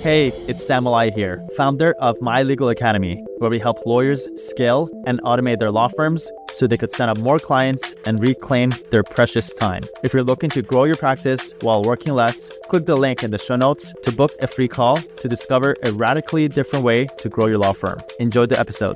Hey, it's Samuel here, founder of My Legal Academy, where we help lawyers scale and automate their law firms so they could sign up more clients and reclaim their precious time. If you're looking to grow your practice while working less, click the link in the show notes to book a free call to discover a radically different way to grow your law firm. Enjoy the episode.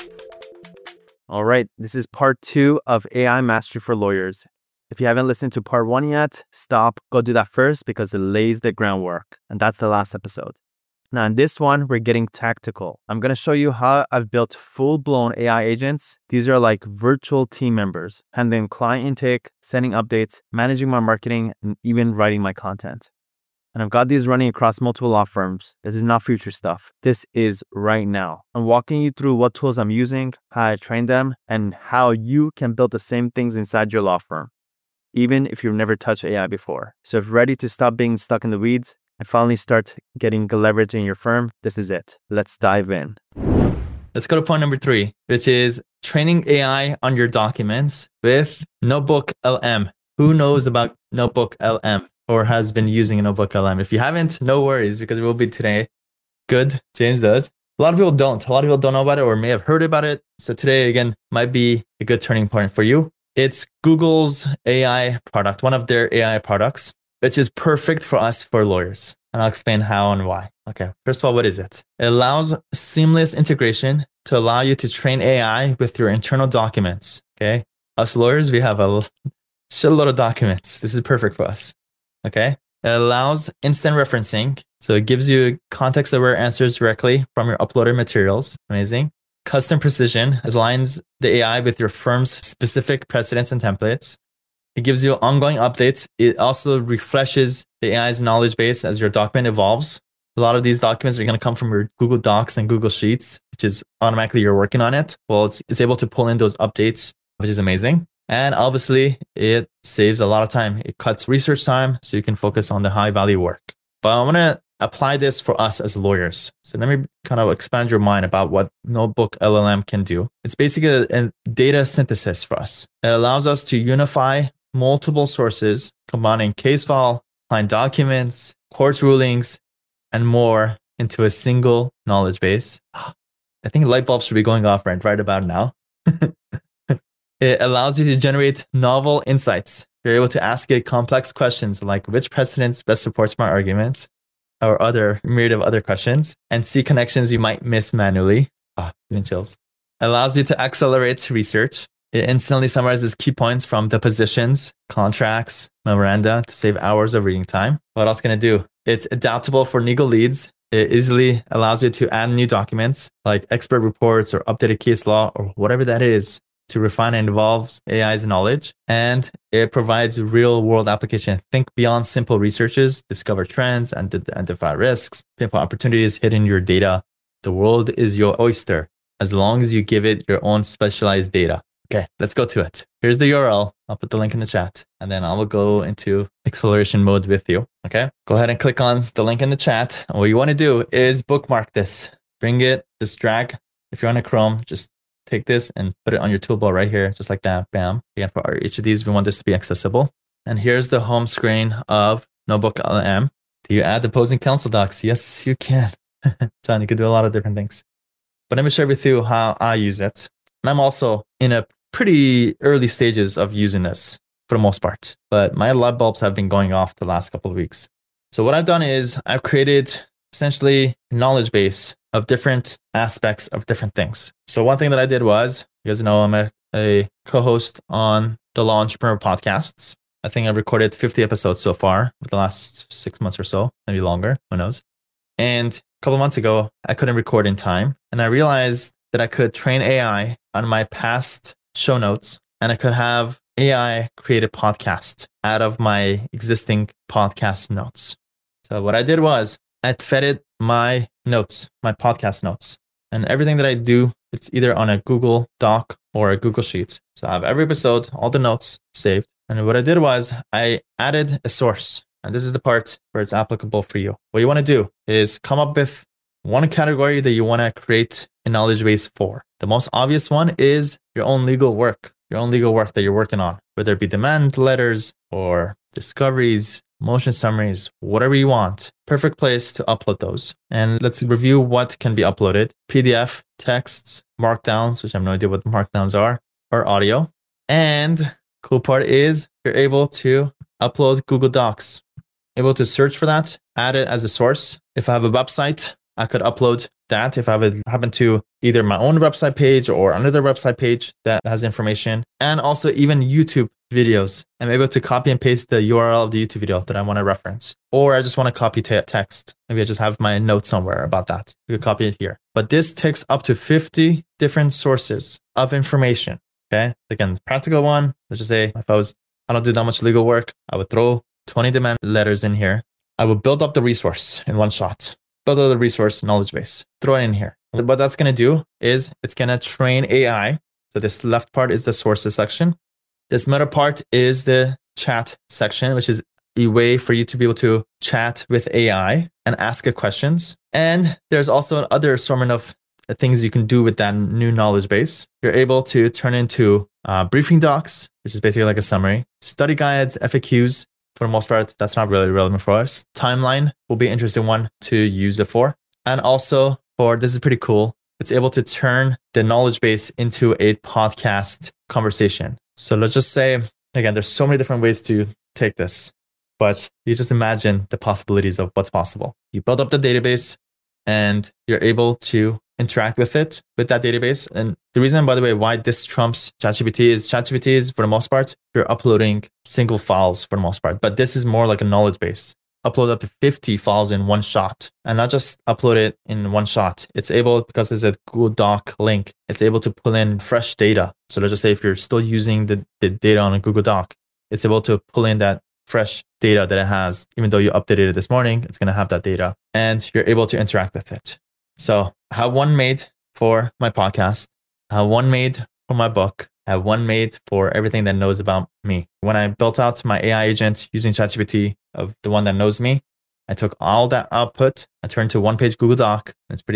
All right, this is part 2 of AI Mastery for Lawyers. If you haven't listened to part 1 yet, stop, go do that first because it lays the groundwork. And that's the last episode. Now in this one, we're getting tactical. I'm going to show you how I've built full-blown AI agents. These are like virtual team members, handling client intake, sending updates, managing my marketing, and even writing my content. And I've got these running across multiple law firms. This is not future stuff. This is right now. I'm walking you through what tools I'm using, how I train them, and how you can build the same things inside your law firm, even if you've never touched AI before. So if you're ready to stop being stuck in the weeds and finally start getting leverage in your firm, this is it. Let's dive in. Let's go to point number 3, which is training AI on your documents with Notebook LM. Who knows about Notebook LM or has been using a Notebook LM? If you haven't, no worries, because it will be today. Good, James does. A lot of people don't. A lot of people don't know about it or may have heard about it. So today, again, might be a good turning point for you. It's Google's AI product, one of their AI products, which is perfect for us for lawyers. And I'll explain how and why. Okay, first of all, what is it? It allows seamless integration to allow you to train AI with your internal documents. Okay, us lawyers, we have a shitload of documents. This is perfect for us. Okay, it allows instant referencing. So it gives you context-aware answers directly from your uploaded materials. Amazing. Custom precision aligns the AI with your firm's specific precedents and templates. It gives you ongoing updates. It also refreshes the AI's knowledge base as your document evolves. A lot of these documents are going to come from your Google Docs and Google Sheets, which is automatically you're working on it. Well, it's able to pull in those updates, which is amazing. And obviously, it saves a lot of time. It cuts research time so you can focus on the high value work. But I want to apply this for us as lawyers. So let me kind of expand your mind about what Notebook LLM can do. It's basically a data synthesis for us. It allows us to unify multiple sources, combining case file, client documents, court rulings, and more into a single knowledge base. I think light bulbs should be going off right about now. It allows you to generate novel insights. You're able to ask it complex questions like which precedents best supports my argument, or other myriad of other questions, and see connections you might miss manually. Even chills. It allows you to accelerate research. It instantly summarizes key points from depositions, contracts, memoranda to save hours of reading time. What else can it do? It's adaptable for legal leads. It easily allows you to add new documents like expert reports or updated case law or whatever that is to refine and involves AI's knowledge. And it provides real world application. Think beyond simple researches, discover trends and identify risks, pinpoint opportunities hidden in your data. The world is your oyster as long as you give it your own specialized data. Okay, let's go to it. Here's the URL. I'll put the link in the chat and then I will go into exploration mode with you. Okay, go ahead and click on the link in the chat. And what you want to do is bookmark this. Bring it, just drag. If you're on a Chrome, just take this and put it on your toolbar right here, just like that. Bam. Again, for each of these, we want this to be accessible. And here's the home screen of Notebook LM. Do you add opposing counsel docs? Yes, you can. John, you can do a lot of different things. But let me share with you how I use it. And I'm also in a pretty early stages of using this for the most part. But my light bulbs have been going off the last couple of weeks. So what I've done is I've created essentially a knowledge base of different aspects of different things. So one thing that I did was, you guys know I'm a co-host on the Law Entrepreneur podcasts. I think I've recorded 50 episodes so far for the last 6 months or so, maybe longer, who knows. And a couple of months ago, I couldn't record in time. And I realized that I could train AI on my past show notes and I could have AI create a podcast out of my existing podcast notes. So what I did was I fed it my notes, my podcast notes, and everything that I do, it's either on a Google Doc or a Google Sheet. So I have every episode, all the notes saved. And what I did was I added a source. And this is the part where it's applicable for you. What you want to do is come up with one category that you want to create a knowledge base for. The most obvious one is your own legal work that you're working on, whether it be demand letters or discoveries, motion summaries, whatever you want. Perfect place to upload those. And let's review what can be uploaded. PDF, texts, markdowns, which I have no idea what markdowns are, or audio. And cool part is you're able to upload Google Docs. Able to search for that, add it as a source. If I have a website, I could upload that if I would happen to either my own website page or another website page that has information, and also even YouTube videos. I'm able to copy and paste the URL of the YouTube video that I want to reference, or I just want to copy text. Maybe I just have my note somewhere about that. You could copy it here. But this takes up to 50 different sources of information. Okay. Again, the practical one, let's just say if I don't do that much legal work, I would throw 20 demand letters in here. I would build up the resource in one shot. Build up the resource knowledge base, throw it in here. What that's going to do is it's going to train AI. So this left part is the sources section. This middle part is the chat section, which is a way for you to be able to chat with AI and ask it questions. And there's also other assortment of things you can do with that new knowledge base. You're able to turn into briefing docs, which is basically like a summary, study guides, FAQs. For the most part, that's not really relevant for us. Timeline will be an interesting one to use it for. And also this is pretty cool, it's able to turn the knowledge base into a podcast conversation. So let's just say, again, there's so many different ways to take this, but you just imagine the possibilities of what's possible. You build up the database and you're able to interact with it, with that database. And the reason, by the way, why this trumps ChatGPT is for the most part, you're uploading single files for the most part, but this is more like a knowledge base. Upload up to 50 files in one shot, and not just upload it in one shot. It's able, because there's a Google Doc link, it's able to pull in fresh data. So let's just say if you're still using the data on a Google Doc, it's able to pull in that fresh data that it has. Even though you updated it this morning, it's going to have that data and you're able to interact with it. So I have one made for my podcast. I have one made for my book. I have one made for everything that knows about me. When I built out my AI agent using ChatGPT of the one that knows me, I took all that output, I turned to one page Google Doc.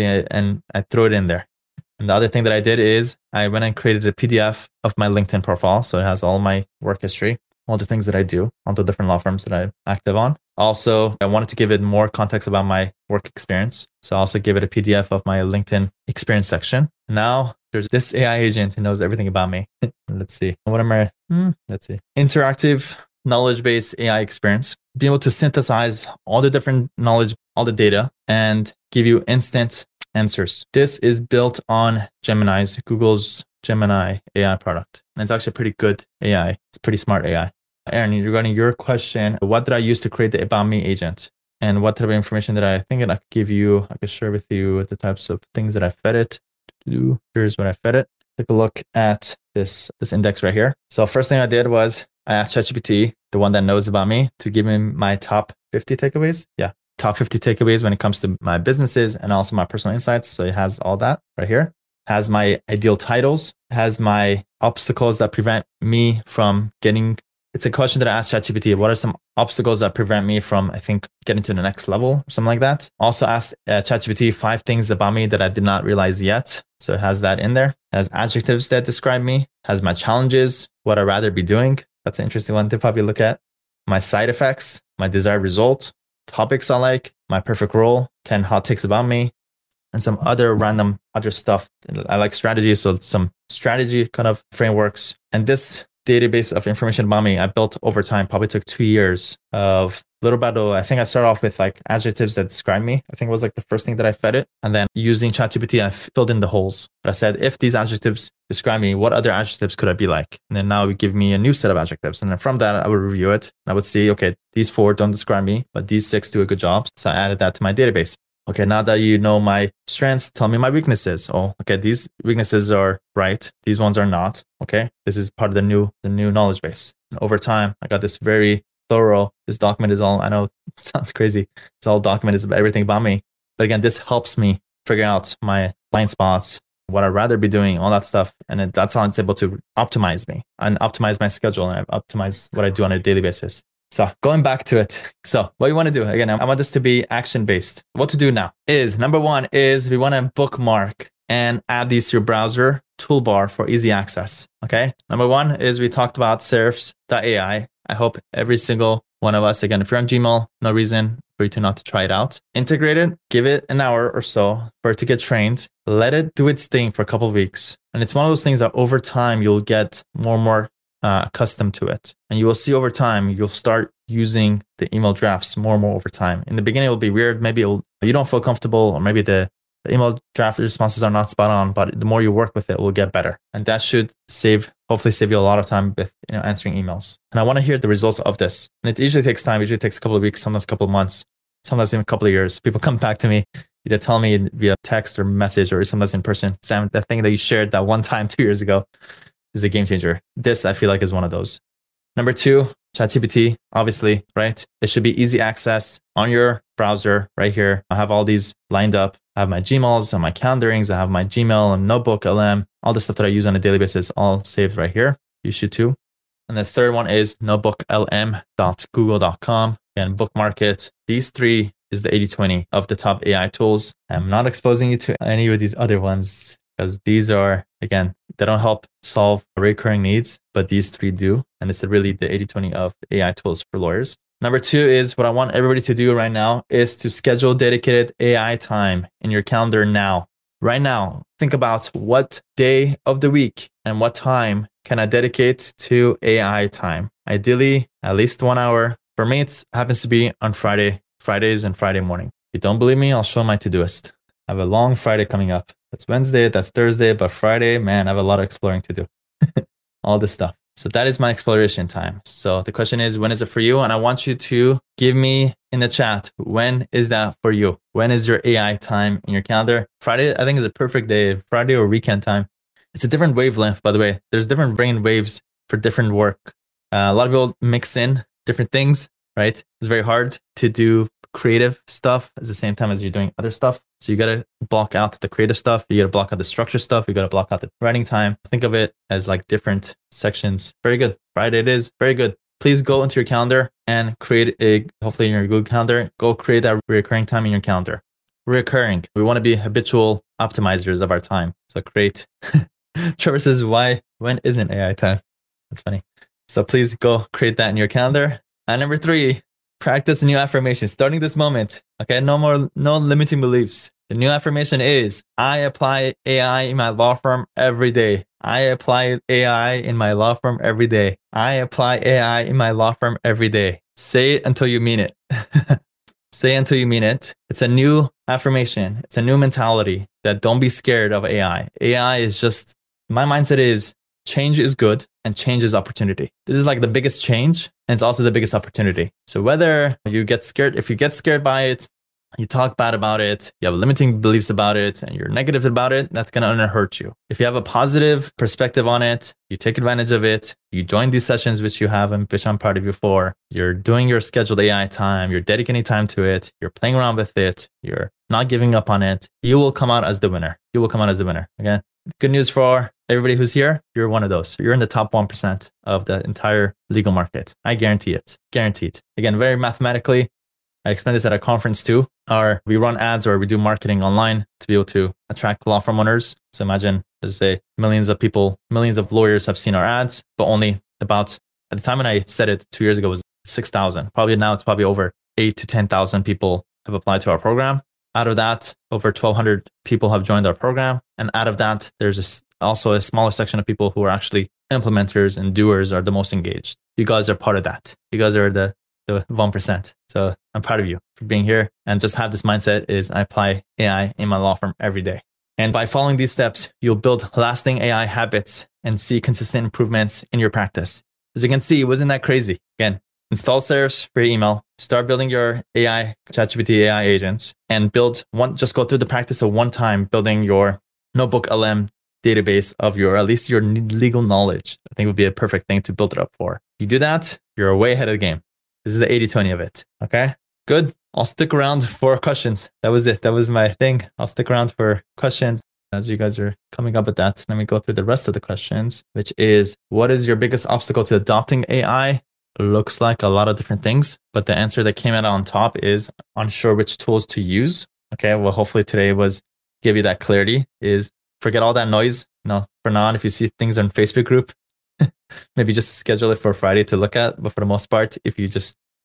And I threw it in there. And the other thing that I did is I went and created a PDF of my LinkedIn profile. So it has all my work history, all the things that I do, all the different law firms that I'm active on. Also, I wanted to give it more context about my work experience. So I also give it a PDF of my LinkedIn experience section. Now there's this AI agent who knows everything about me. Let's see. What am I? Let's see. Interactive knowledge-based AI experience. Being able to synthesize all the different knowledge, all the data, and give you instant answers. This is built on Google's Gemini AI product. And it's actually pretty good AI. It's pretty smart AI. Aaron, regarding your question, what did I use to create the About Me agent? And what type of information did I think that I could give you? I could share with you the types of things that I fed it to do. Here's what I fed it. Take a look at this index right here. So first thing I did was I asked ChatGPT, the one that knows about me, to give me my top 50 takeaways. Yeah, top 50 takeaways when it comes to my businesses and also my personal insights. So it has all that right here. Has my ideal titles, has my obstacles that prevent me from getting. It's a question that I asked ChatGPT. What are some obstacles that prevent me from, I think, getting to the next level or something like that? Also asked ChatGPT 5 things about me that I did not realize yet. So it has that in there. It has adjectives that describe me, has my challenges, what I'd rather be doing. That's an interesting one to probably look at. My side effects, my desired result, topics I like, my perfect role, 10 hot takes about me, and some other random other stuff. I like strategy, so some strategy kind of frameworks. And this database of information about me I built over time, probably took 2 years of little by little. I think I started off with like adjectives that describe me. I think it was like the first thing that I fed it. And then using ChatGPT, I filled in the holes. But I said, if these adjectives describe me, what other adjectives could I be like? And then now it would give me a new set of adjectives. And then from that, I would review it. And I would see, okay, these 4 don't describe me, but these 6 do a good job. So I added that to my database. Okay, now that you know my strengths, tell me my weaknesses. Oh, okay, these weaknesses are right. These ones are not. Okay, this is part of the new knowledge base. And over time, I got this very thorough. This document is all, I know it sounds crazy. It's all documented about everything about me. But again, this helps me figure out my blind spots, what I'd rather be doing, all that stuff. And that's how it's able to optimize me and optimize my schedule and optimize what I do on a daily basis. So going back to it. So what you want to do, again, I want this to be action-based. What to do now is, number one is we want to bookmark and add these to your browser toolbar for easy access. Okay. Number one is we talked about serifs.ai. I hope every single one of us. Again, if you're on Gmail, no reason for you to not to try it out. Integrate it, give it an hour or so for it to get trained. Let it do its thing for a couple of weeks. And it's one of those things that over time, you'll get more and more accustomed to it. And you will see over time, you'll start using the email drafts more and more over time. In the beginning, it'll be weird. Maybe you don't feel comfortable, or maybe the email draft responses are not spot on, but the more you work with it, will get better. And that should hopefully save you a lot of time with answering emails. And I want to hear the results of this. And it usually takes time. It usually takes a couple of weeks, sometimes a couple of months, sometimes even a couple of years. People come back to me, either tell me via text or message, or sometimes in person, Sam, that thing that you shared that one time 2 years ago is a game changer. This, I feel like, is one of those. Number 2, ChatGPT, obviously, right? It should be easy access on your browser right here. I have all these lined up. I have my Gmails and my calendarings. I have my Gmail and Notebook LM, all the stuff that I use on a daily basis, all saved right here. You should too. And the third one is notebooklm.google.com. And bookmark it. These 3 is the 80-20 of the top AI tools. I'm not exposing you to any of these other ones because these are, again, they don't help solve recurring needs, but these 3 do. And it's really the 80-20 of AI tools for lawyers. Number 2 is what I want everybody to do right now is to schedule dedicated AI time in your calendar now. Right now, think about what day of the week and what time can I dedicate to AI time. Ideally, at least 1 hour. For me, it happens to be on Fridays and Friday morning. If you don't believe me, I'll show my to-do-list. I have a long Friday coming up. That's Wednesday, that's Thursday, but Friday, man, I have a lot of exploring to do. All this stuff. So that is my exploration time. So the question is, when is it for you? And I want you to give me in the chat, when is that for you? When is your AI time in your calendar? Friday, I think, is a perfect day. Friday or weekend time. It's a different wavelength, by the way. There's different brain waves for different work. A lot of people mix in different things, right? It's very hard to do creative stuff at the same time as you're doing other stuff. So you got to block out the creative stuff. You got to block out the structure stuff. You got to block out the writing time. Think of it as like different sections. Very good. Friday it is. Very good. Please go into your calendar and create hopefully in your Google Calendar, go create that recurring time in your calendar. Recurring. We want to be habitual optimizers of our time. So create. Trevor says, when isn't AI time? That's funny. So please go create that in your calendar. And number 3, practice a new affirmation starting this moment. Okay, no limiting beliefs. The new affirmation is, I apply AI in my law firm every day. I apply AI in my law firm every day. I apply AI in my law firm every day. Say it until you mean it. Say it until you mean it. It's a new affirmation. It's a new mentality that don't be scared of AI. AI is just, my mindset is, change is good and change is opportunity. This is like the biggest change and it's also the biggest opportunity. So whether you get scared, if you get scared by it, you talk bad about it, you have limiting beliefs about it, and you're negative about it, that's going to hurt you. If you have a positive perspective on it, you take advantage of it, you join these sessions, which you have and which I'm proud of you for, you're doing your scheduled AI time, you're dedicating time to it, you're playing around with it, you're not giving up on it, you will come out as the winner. You will come out as the winner. Again, good news for everybody who's here. You're one of those. You're in the top 1% of the entire legal market. I guarantee it. Guaranteed. Again, very mathematically, I explained this at a conference too. We run ads or we do marketing online to be able to attract law firm owners. So imagine, let's say millions of people, millions of lawyers have seen our ads, but only about, at the time when I said it 2 years ago, it was 6,000. Probably now it's probably over 8,000 to 10,000 people have applied to our program. Out of that, over 1,200 people have joined our program. And out of that, there's also a smaller section of people who are actually implementers and doers are the most engaged. You guys are part of that. You guys are the 1%. So I'm proud of you for being here and just have this mindset is I apply AI in my law firm every day. And by following these steps, you'll build lasting AI habits and see consistent improvements in your practice. As you can see, wasn't that crazy? Again, install Serifs for your email, start building your AI, ChatGPT AI agents, and just go through the practice of one time building your Notebook LM database of at least your legal knowledge. I think would be a perfect thing to build it up for. You do that, you're way ahead of the game. This is the 80-20 of it. Okay, good. I'll stick around for questions. That was it. That was my thing. I'll stick around for questions as you guys are coming up with that. Let me go through the rest of the questions, which is, what is your biggest obstacle to adopting AI? Looks like a lot of different things, but the answer that came out on top is unsure which tools to use. Okay, well, hopefully today give you that clarity is forget all that noise. For now on, if you see things on Facebook group, maybe just schedule it for Friday to look at. But for the most part, if you just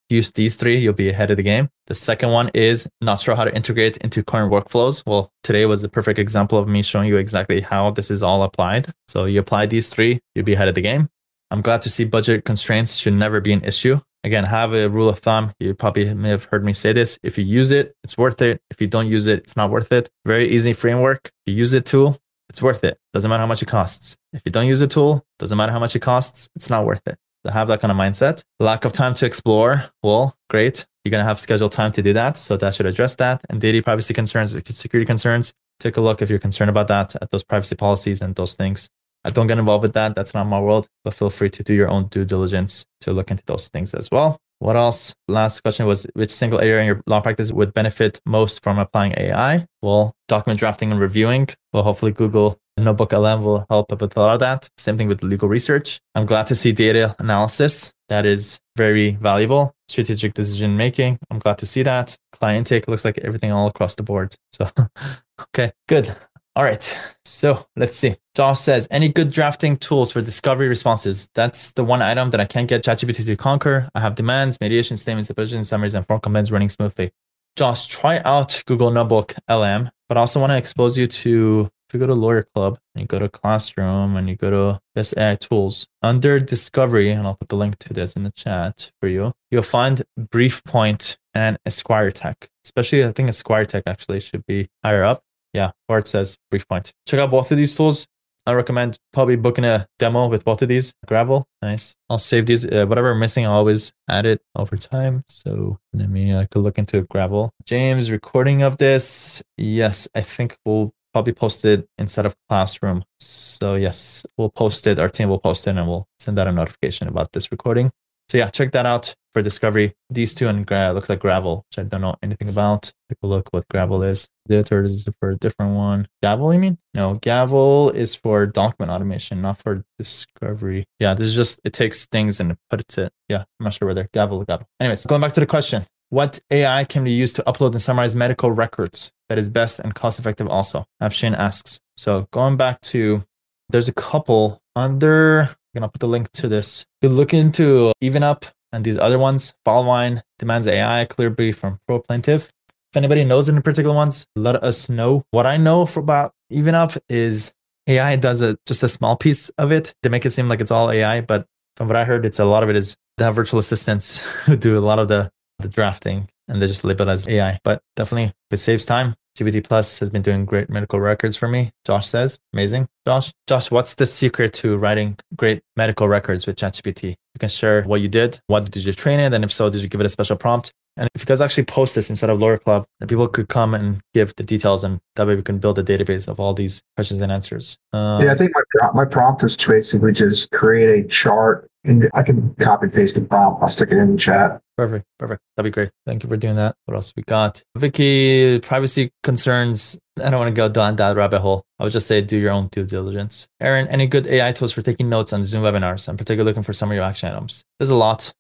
use these three, you'll be ahead of the game. The second one is not sure how to integrate into current workflows. Well, today was a perfect example of me showing you exactly how this is all applied. So you apply these three, you'll be ahead of the game. I'm glad to see budget constraints should never be an issue. Again, have a rule of thumb. You probably may have heard me say this. If you use it, it's worth it. If you don't use it, it's not worth it. Very easy framework. If you use the tool, it's worth it. Doesn't matter how much it costs. If you don't use the tool, doesn't matter how much it costs. It's not worth it. So have that kind of mindset. Lack of time to explore. Well, great. You're going to have scheduled time to do that. So that should address that. And data privacy concerns, security concerns. Take a look if you're concerned about that at those privacy policies and those things. I don't get involved with that. That's not my world, but feel free to do your own due diligence to look into those things as well. What else? Last question was, which single area in your law practice would benefit most from applying AI? Well, document drafting and reviewing. Well, hopefully Google Notebook LM will help with a lot of that. Same thing with legal research. I'm glad to see data analysis. That is very valuable. Strategic decision making. I'm glad to see that. Client intake looks like everything all across the board. So, okay, good. All right, so let's see. Josh says, any good drafting tools for discovery responses? That's the one item that I can't get ChatGPT to conquer. I have demands, mediation statements, deposition summaries, and form commands running smoothly. Josh, try out Google Notebook LM, but I also want to expose you to, if you go to Lawyer Club, and you go to Classroom, and you go to Best AI Tools, under Discovery, and I'll put the link to this in the chat for you, you'll find BriefPoint and Esquire Tech. Especially, I think Esquire Tech actually should be higher up. Yeah, or it says BriefPoint. Check out both of these tools. I recommend probably booking a demo with both of these. Gravel, nice. I'll save these. Whatever I'm missing, I'll always add it over time. So let me could look into Gravel. James, recording of this. Yes, I think we'll probably post it inside of Classroom. So yes, we'll post it. Our team will post it and we'll send out a notification about this recording. So yeah, check that out for Discovery. These two and looks like Gravel, which I don't know anything about. Take a look what Gravel is. The third is for a different one. Gavel, you mean? No, Gavel is for document automation, not for Discovery. Yeah, this is just, it takes things and it puts it. Yeah, I'm not sure whether Gavel. Anyways, going back to the question. What AI can be used to upload and summarize medical records that is best and cost effective also? Afshin asks. So going back to, there's a couple under, I'm going to put the link to this. You look into EvenUp and these other ones, Followine, Demands AI, Clearbrief from Pro Plaintiff. If anybody knows any particular ones, let us know. What I know about EvenUp is AI does just a small piece of it to make it seem like it's all AI. But from what I heard, a lot of it is the virtual assistants who do a lot of the drafting and they just label it as AI. But definitely, it saves time. GPT Plus has been doing great medical records for me. Josh says, amazing. Josh, what's the secret to writing great medical records with ChatGPT? You can share what you did. What did you train it? And if so, did you give it a special prompt? And if you guys actually post this inside of Lawyer Club, then people could come and give the details, and that way we can build a database of all these questions and answers. Yeah, I think my prompt is to basically just create a chart, and I can copy and paste the prompt. I'll stick it in the chat. Perfect. That'd be great. Thank you for doing that. What else we got? Vicky, privacy concerns. I don't want to go down that rabbit hole. I would just say do your own due diligence. Aaron, any good AI tools for taking notes on Zoom webinars? I'm particularly looking for summary action items. There's a lot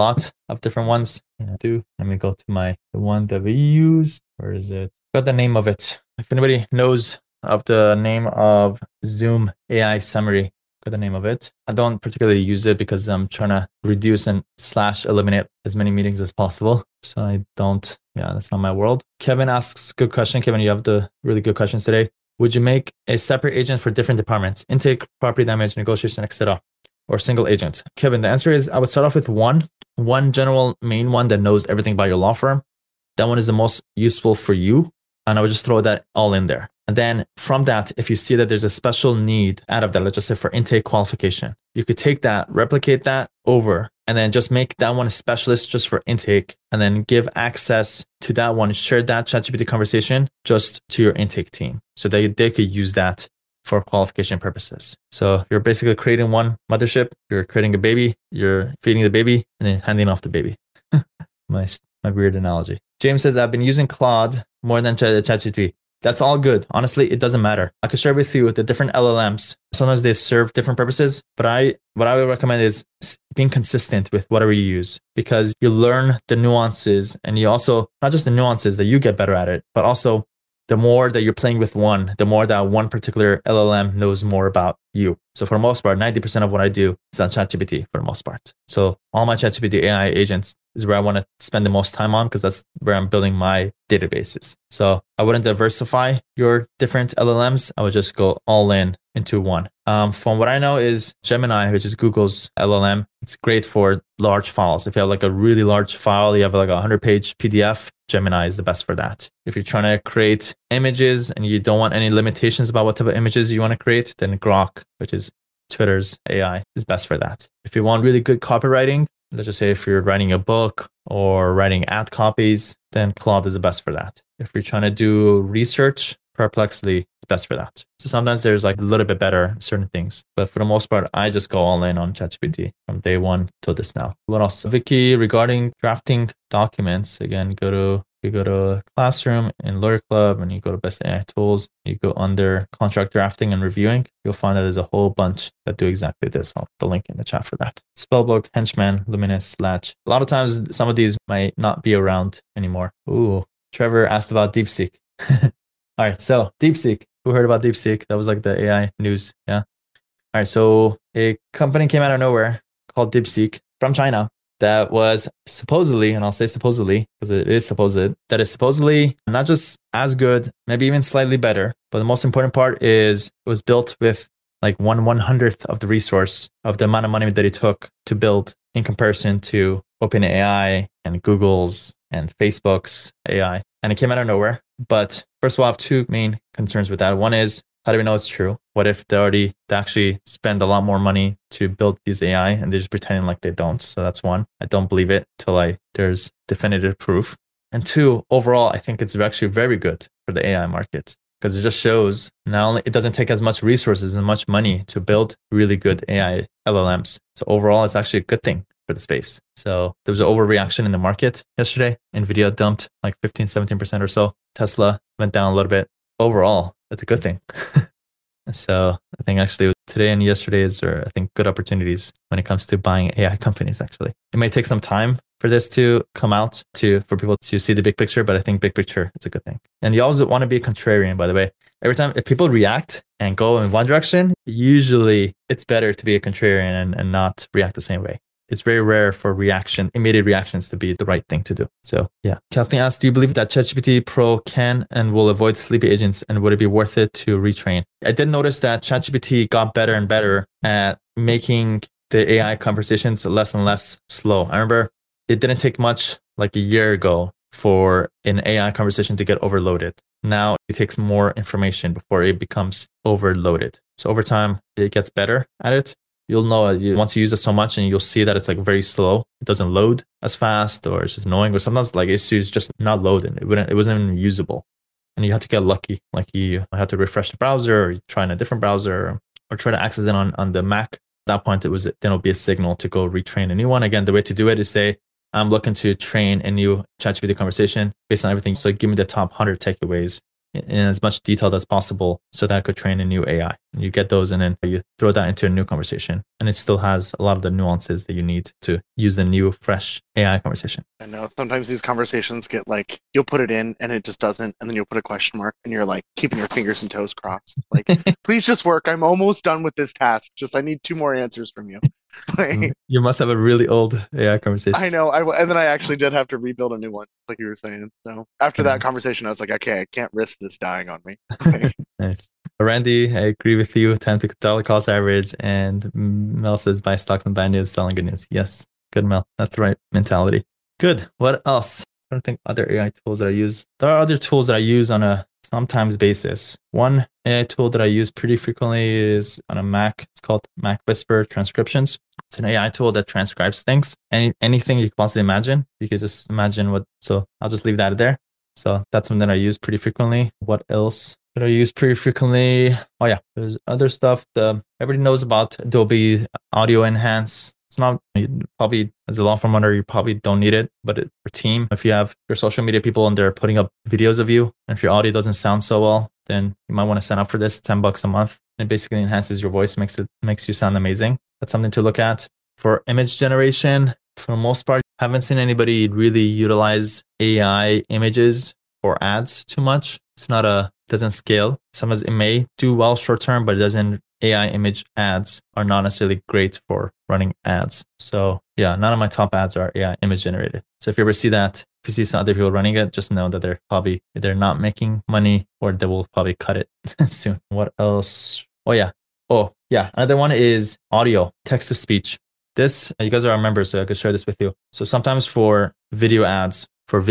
of different ones. Let me go to the one that we used. Where is it? Got the name of it. If anybody knows of the name of Zoom AI summary, got the name of it. I don't particularly use it because I'm trying to reduce and / eliminate as many meetings as possible. So I don't, that's not my world. Kevin asks, good question. Kevin, you have the really good questions today. Would you make a separate agent for different departments? Intake, property damage, negotiation, etc. Or single agent? Kevin, the answer is I would start off with one general main one that knows everything about your law firm. That one is the most useful for you. And I would just throw that all in there. And then from that, if you see that there's a special need out of that, let's just say for intake qualification, you could take that, replicate that over, and then just make that one a specialist just for intake, and then give access to that one, share that ChatGPT conversation just to your intake team so that they could use that for qualification purposes. So you're basically creating one mothership, you're creating a baby, you're feeding the baby, and then handing off the baby. My weird analogy. James says, I've been using Claude more than ChatGPT. That's all good. Honestly, it doesn't matter. I could share with you the different LLMs. Sometimes they serve different purposes, but what I would recommend is being consistent with whatever you use, because you learn the nuances, and you also, not just the nuances that you get better at it, but also the more that you're playing with one, the more that one particular LLM knows more about you. So for the most part, 90% of what I do is on ChatGPT for the most part. So all my ChatGPT AI agents is where I want to spend the most time on because that's where I'm building my databases. So I wouldn't diversify your different LLMs. I would just go all in into one. From what I know is Gemini, which is Google's LLM. It's great for large files. If you have like a really large file, you have like a 100-page PDF, Gemini is the best for that. If you're trying to create images and you don't want any limitations about what type of images you want to create, then Grok, which is Twitter's AI, is best for that. If you want really good copywriting, let's just say if you're writing a book or writing ad copies, then Claude is the best for that. If you're trying to do research, Perplexity is best for that. So sometimes there's like a little bit better certain things, but for the most part, I just go all in on ChatGPT from day one till this now. What else? Vicky, regarding drafting documents, again, you go to Classroom in Lawyer Club and you go to Best AI Tools, you go under contract drafting and reviewing, you'll find that there's a whole bunch that do exactly this. I'll put the link in the chat for that. Spellbook, Henchman, Luminous, Latch. A lot of times some of these might not be around anymore. Ooh, Trevor asked about DeepSeek. All right, so DeepSeek. Who heard about DeepSeek? That was like the AI news. Yeah. All right, so a company came out of nowhere called DeepSeek from China that was supposedly, and I'll say supposedly because it is supposed, that is supposedly not just as good, maybe even slightly better. But the most important part is it was built with like 1/100th of the resource of the amount of money that it took to build in comparison to OpenAI and Google's and Facebook's AI. And it came out of nowhere. But first of all, I have two main concerns with that. One is, how do we know it's true? What if they actually spend a lot more money to build these AI and they're just pretending like they don't? So that's one. I don't believe it till there's definitive proof. And two, overall, I think it's actually very good for the AI market because it just shows not only it doesn't take as much resources and much money to build really good AI LLMs. So overall, it's actually a good thing for the space. So there was an overreaction in the market yesterday. NVIDIA dumped like 15, 17% or so. Tesla went down a little bit. Overall, it's a good thing. So I think actually today and yesterday are, I think, good opportunities when it comes to buying AI companies, actually. It may take some time for this to come out for people to see the big picture, but I think big picture, it's a good thing. And you always want to be a contrarian, by the way. Every time if people react and go in one direction, usually it's better to be a contrarian and not react the same way. It's very rare for immediate reactions to be the right thing to do. So yeah. Kathleen asks, do you believe that ChatGPT Pro can and will avoid sleepy agents, and would it be worth it to retrain? I did notice that ChatGPT got better and better at making the AI conversations less and less slow. I remember it didn't take much like a year ago for an AI conversation to get overloaded. Now it takes more information before it becomes overloaded. So over time, it gets better at it. You'll know once you use it so much and you'll see that it's like very slow. It doesn't load as fast, or it's just annoying, or sometimes like issues just not loading. It wasn't even usable. And you have to get lucky. Like you have to refresh the browser, or you try in a different browser, or try to access it on the Mac. At that point, then it'll be a signal to go retrain a new one. Again, the way to do it is say, I'm looking to train a new ChatGPT conversation based on everything. So give me the top 100 takeaways in as much detail as possible so that I could train a new AI. And you get those and then you throw that into a new conversation. And it still has a lot of the nuances that you need to use a new, fresh AI conversation. I know sometimes these conversations get like, you'll put it in and it just doesn't. And then you'll put a question mark and you're like keeping your fingers and toes crossed. Like, please just work. I'm almost done with this task. I need 2 more answers from you. You must have a really old AI conversation. I know. And then I actually did have to rebuild a new one, like you were saying. So after that conversation, I was like, okay, I can't risk this dying on me. Nice. Randy, I agree with you. Time to dollar cost average. And Mel says buy stocks and buy news, selling good news. Yes. Good, Mel. That's the right mentality. Good. What else? I don't think other AI tools that I use. There are other tools that I use on a sometimes basis. One AI tool that I use pretty frequently is on a Mac. It's called Mac Whisper Transcriptions. It's an AI tool that transcribes things. Anything you could possibly imagine. You could just imagine so I'll just leave that there. So that's something that I use pretty frequently. What else that I use pretty frequently? Oh yeah, there's other stuff. Everybody knows about Adobe Audio Enhance. It's not, probably as a law firm owner, you probably don't need it, but for team, if you have your social media people and they're putting up videos of you, and if your audio doesn't sound so well, then you might want to sign up for this, $10 a month. It basically enhances your voice, makes you sound amazing. That's something to look at. For image generation, for the most part, I haven't seen anybody really utilize AI images for ads too much. Doesn't scale. Sometimes it may do well short term, but it doesn't AI image ads are not necessarily great for running ads. So yeah, none of my top ads are AI image generated. So if you ever see that, if you see some other people running it, just know that they're probably either not making money or they will probably cut it soon. What else? Oh yeah. Another one is audio, text to speech. This, you guys are our members, so I could share this with you. So sometimes for video ads,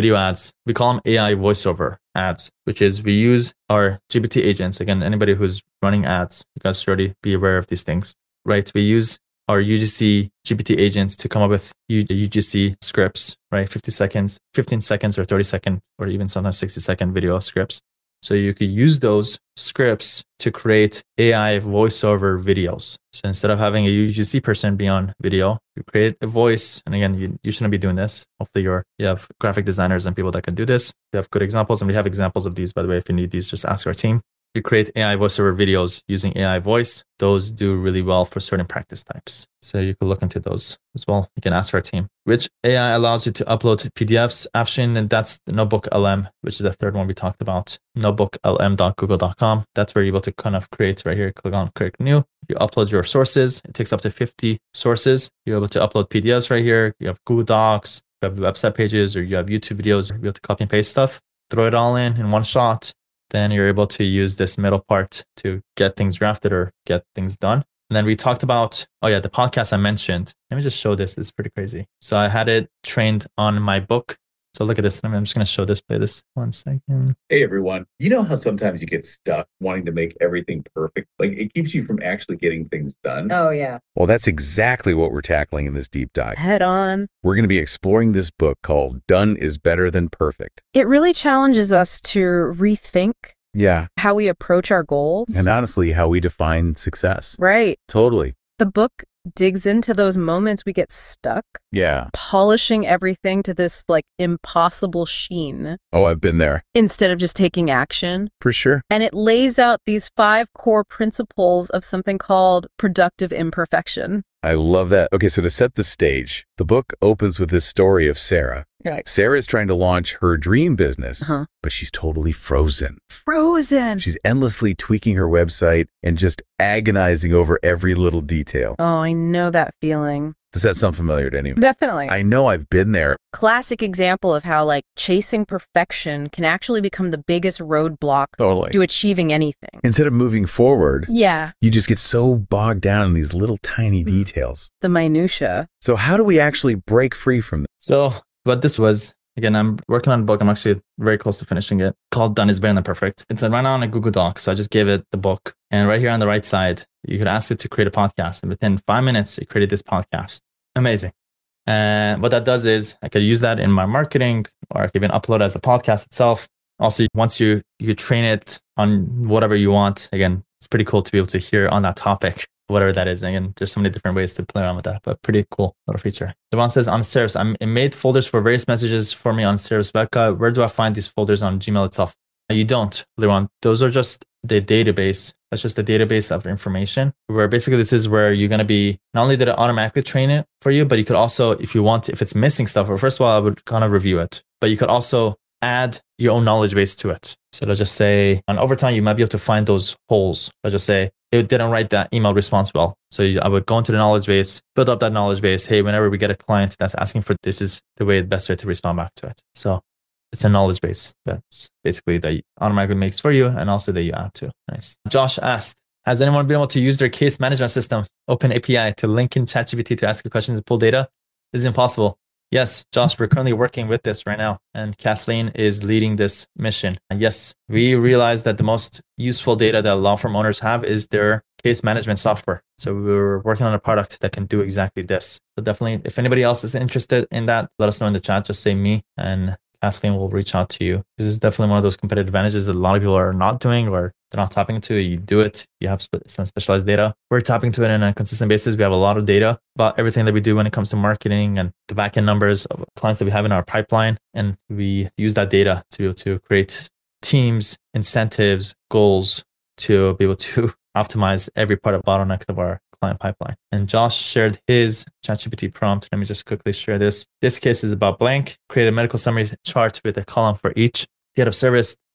we call them AI voiceover ads, which is we use our GPT agents. Again, anybody who's running ads, you guys should already be aware of these things, right? We use our UGC GPT agents to come up with UGC scripts, right? 15 seconds or 30-second, or even sometimes 60-second video scripts. So you could use those scripts to create AI voiceover videos. So instead of having a UGC person be on video, you create a voice. And again, you shouldn't be doing this. Hopefully you have graphic designers and people that can do this. We have good examples, and we have examples of these, by the way. If you need these, just ask our team. You create AI voiceover videos using AI voice. Those do really well for certain practice types. So you can look into those as well. You can ask our team. Which AI allows you to upload PDFs, Afshin, and that's the Notebook LM, which is the third one we talked about. notebooklm.google.com. That's where you're able to kind of create right here. Click on create new. You upload your sources. It takes up to 50 sources. You're able to upload PDFs right here. You have Google Docs, you have website pages, or you have YouTube videos. You're able to copy and paste stuff. Throw it all in one shot. Then you're able to use this middle part to get things drafted or get things done. And then we talked about, the podcast I mentioned. Let me just show this. It's pretty crazy. So I had it trained on my book. So look at this. I'm just going to play this 1 second. Hey, everyone. You know how sometimes you get stuck wanting to make everything perfect? Like it keeps you from actually getting things done. Oh, yeah. Well, that's exactly what we're tackling in this deep dive. Head on. We're going to be exploring this book called Done is Better Than Perfect. It really challenges us to rethink how we approach our goals. And honestly, how we define success. Right. Totally. The book digs into those moments we get stuck. Yeah. Polishing everything to this like impossible sheen. Oh, I've been there. Instead of just taking action. For sure. And it lays out these 5 core principles of something called productive imperfection. I love that. Okay, so to set the stage, the book opens with this story of Sarah. Right. Sarah is trying to launch her dream business, but she's totally frozen. She's endlessly tweaking her website and just agonizing over every little detail. Oh, I know that feeling. Does that sound familiar to anyone? Definitely. I know I've been there. Classic example of how like chasing perfection can actually become the biggest roadblock to achieving anything. Instead of moving forward, you just get so bogged down in these little tiny details. The minutia. So how do we actually break free from this? So what this was, again, I'm working on a book. I'm actually very close to finishing it, called Done is Better Than Perfect. It's right now on a Google Doc. So I just gave it the book. And right here on the right side, you could ask it to create a podcast. And within 5 minutes, it created this podcast. Amazing. And what that does is I could use that in my marketing, or I could even upload it as a podcast itself. Also, once you train it on whatever you want, again, it's pretty cool to be able to hear on that topic, whatever that is. Again, there's so many different ways to play around with that, but pretty cool little feature. The one says on Service, it made folders for various messages for me on Service. Becca, where do I find these folders on Gmail itself? You don't, Leron. Those are just the database. That's just the database of information, where basically this is where you're going to be, not only did it automatically train it for you, but you could also, if you want to, if it's missing stuff, or first of all, I would kind of review it, but you could also add your own knowledge base to it. So let's just say, and over time, you might be able to find those holes. Let's just say it didn't write that email response well. So I would go into the knowledge base, build up that knowledge base. Hey, whenever we get a client that's asking for this, is the best way to respond back to it. So it's a knowledge base that's basically that automatically makes for you, and also that you add to. Nice. Josh asked, has anyone been able to use their case management system, Open API, to link in ChatGPT to ask you questions and pull data? Is it impossible? Yes, Josh, we're currently working with this right now, and Kathleen is leading this mission. And yes, we realize that the most useful data that law firm owners have is their case management software. So we're working on a product that can do exactly this. So definitely, if anybody else is interested in that, let us know in the chat. Just say me, and Kathleen will reach out to you. This is definitely one of those competitive advantages that a lot of people are not doing, or they're not tapping into. You do it, you have some specialized data. We're tapping to it on a consistent basis. We have a lot of data about everything that we do when it comes to marketing and the backend numbers of clients that we have in our pipeline. And we use that data to be able to create teams, incentives, goals, to be able to optimize every part of bottleneck of our client pipeline. And Josh shared his ChatGPT prompt. Let me just quickly share this. This case is about blank. Create a medical summary chart with a column for each date of service,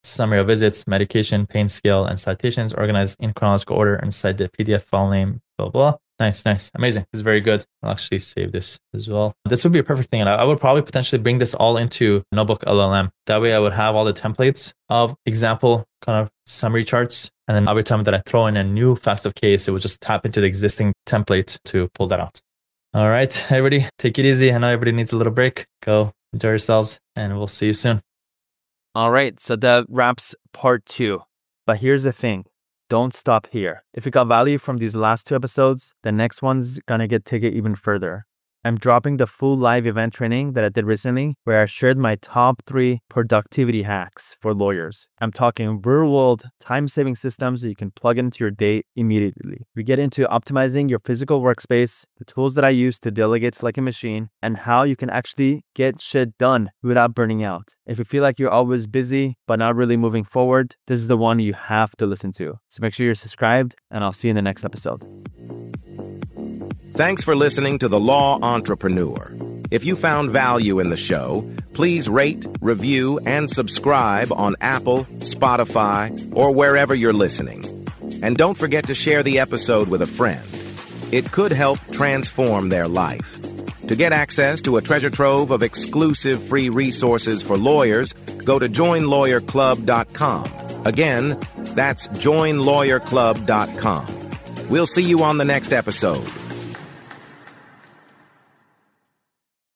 summary of visits, medication, pain scale, and citations organized in chronological order inside the PDF file name, blah, blah. Nice. Amazing. This is very good. I'll actually save this as well. This would be a perfect thing. And I would probably potentially bring this all into Notebook LLM. That way I would have all the templates of example kind of summary charts. And then every time that I throw in a new facts of case, it would just tap into the existing template to pull that out. All right, everybody, take it easy. I know everybody needs a little break. Go enjoy yourselves, and we'll see you soon. All right, so that wraps part 2. But here's the thing. Don't stop here. If you got value from these last 2 episodes, the next one's gonna take it even further. I'm dropping the full live event training that I did recently, where I shared my top 3 productivity hacks for lawyers. I'm talking real-world time-saving systems that you can plug into your day immediately. We get into optimizing your physical workspace, the tools that I use to delegate like a machine, and how you can actually get shit done without burning out. If you feel like you're always busy but not really moving forward, this is the one you have to listen to. So make sure you're subscribed, and I'll see you in the next episode. Thanks for listening to The Law Entrepreneur. If you found value in the show, please rate, review, and subscribe on Apple, Spotify, or wherever you're listening. And don't forget to share the episode with a friend. It could help transform their life. To get access to a treasure trove of exclusive free resources for lawyers, go to joinlawyerclub.com. Again, that's joinlawyerclub.com. We'll see you on the next episode.